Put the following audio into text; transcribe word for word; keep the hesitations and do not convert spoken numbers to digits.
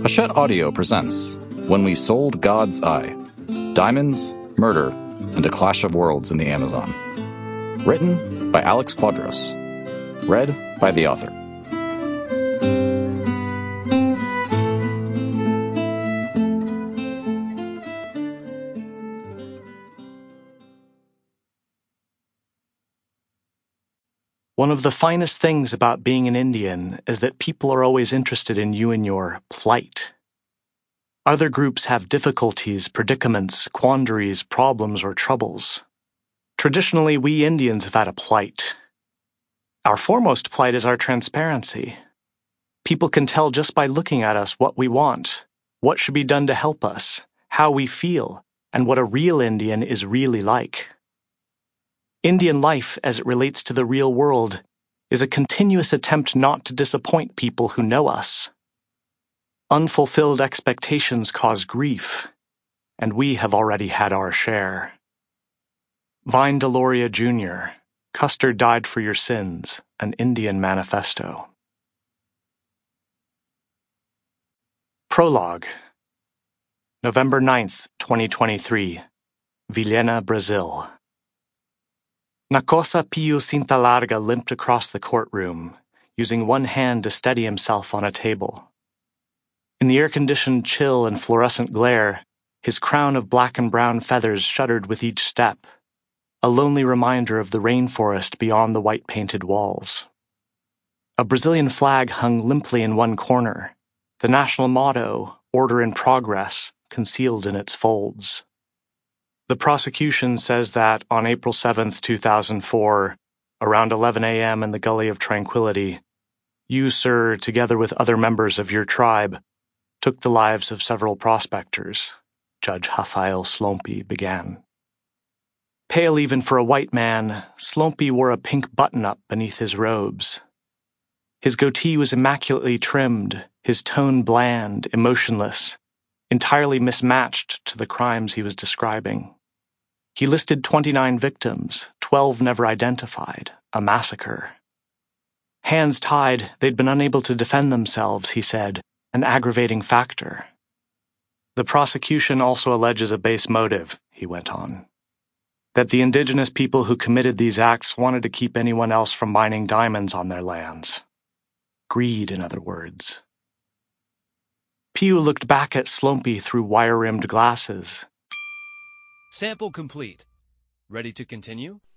Hachette Audio presents When We Sold God's Eye, Diamonds, Murder, and a Clash of Worlds in the Amazon. Written by Alex Quadros. Read by the author. One of the finest things about being an Indian is that people are always interested in you and your plight. Other groups have difficulties, predicaments, quandaries, problems, or troubles. Traditionally, we Indians have had a plight. Our foremost plight is our transparency. People can tell just by looking at us what we want, what should be done to help us, how we feel, and what a real Indian is really like. Indian life, as it relates to the real world, is a continuous attempt not to disappoint people who know us. Unfulfilled expectations cause grief, and we have already had our share. Vine Deloria Junior, Custer Died for Your Sins, An Indian Manifesto. Prologue. November ninth, twenty twenty-three, Vilhena, Brazil. Nakosa Piu Cintalarga limped across the courtroom, using one hand to steady himself on a table. In the air-conditioned chill and fluorescent glare, his crown of black and brown feathers shuddered with each step, a lonely reminder of the rainforest beyond the white-painted walls. A Brazilian flag hung limply in one corner, the national motto, Order in Progress, concealed in its folds. The prosecution says that on April seventh, two thousand four, around eleven a.m. in the Gully of Tranquility, you, sir, together with other members of your tribe, took the lives of several prospectors, Judge Rafael Slompy began. Pale even for a white man, Slompy wore a pink button-up beneath his robes. His goatee was immaculately trimmed, his tone bland, emotionless, entirely mismatched to the crimes he was describing. He listed twenty-nine victims, twelve never identified, a massacre. Hands tied, they'd been unable to defend themselves, he said, an aggravating factor. The prosecution also alleges a base motive, he went on. That the indigenous people who committed these acts wanted to keep anyone else from mining diamonds on their lands. Greed, in other words. Piu looked back at Slompy through wire-rimmed glasses. Sample complete. Ready to continue?